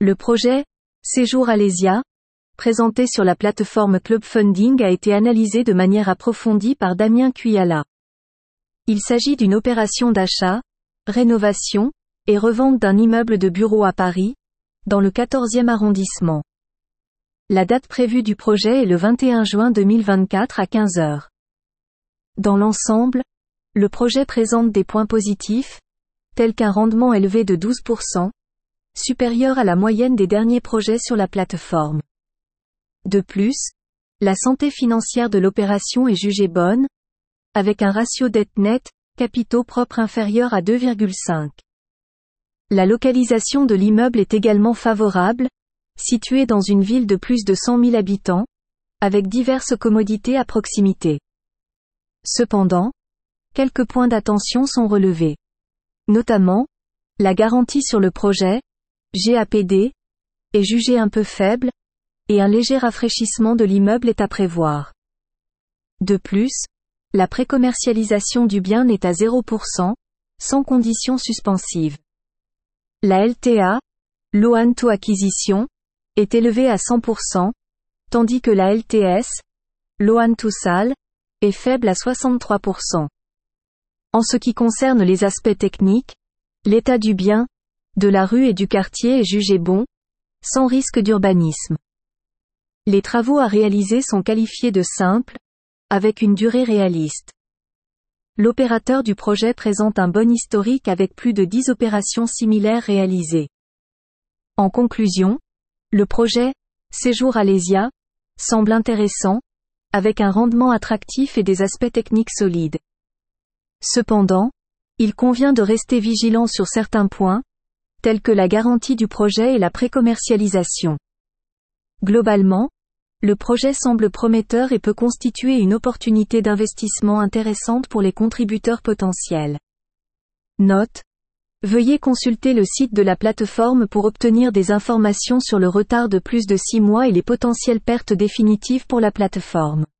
Le projet Séjour Alésia, présenté sur la plateforme Club Funding, a été analysé de manière approfondie par Damien Cuyala. Il s'agit d'une opération d'achat, rénovation et revente d'un immeuble de bureaux à Paris, dans le 14e arrondissement. La date prévue du projet est le 21 juin 2024 à 15 h. Dans l'ensemble, le projet présente des points positifs, tels qu'un rendement élevé de 12%, supérieur à la moyenne des derniers projets sur la plateforme. De plus, la santé financière de l'opération est jugée bonne, avec un ratio dette nette, capitaux propres inférieur à 2,5. La localisation de l'immeuble est également favorable, situé dans une ville de plus de 100 000 habitants, avec diverses commodités à proximité. Cependant, quelques points d'attention sont relevés. Notamment, la garantie sur le projet, GAPD, est jugée un peu faible, et un léger rafraîchissement de l'immeuble est à prévoir. De plus, la précommercialisation du bien n'est à 0%, sans conditions suspensives. La LTA, Loan to Acquisition, est élevée à 100%, tandis que la LTS, Loan to Sale, est faible à 63%. En ce qui concerne les aspects techniques, l'état du bien, de la rue et du quartier est jugé bon, sans risque d'urbanisme. Les travaux à réaliser sont qualifiés de simples, avec une durée réaliste. L'opérateur du projet présente un bon historique avec plus de 10 opérations similaires réalisées. En conclusion, le projet Séjour Alésia semble intéressant, avec un rendement attractif et des aspects techniques solides. Cependant, il convient de rester vigilant sur certains points, tels que la garantie du projet et la précommercialisation. Globalement, le projet semble prometteur et peut constituer une opportunité d'investissement intéressante pour les contributeurs potentiels. Note: veuillez consulter le site de la plateforme pour obtenir des informations sur le retard de plus de 6 mois et les potentielles pertes définitives pour la plateforme.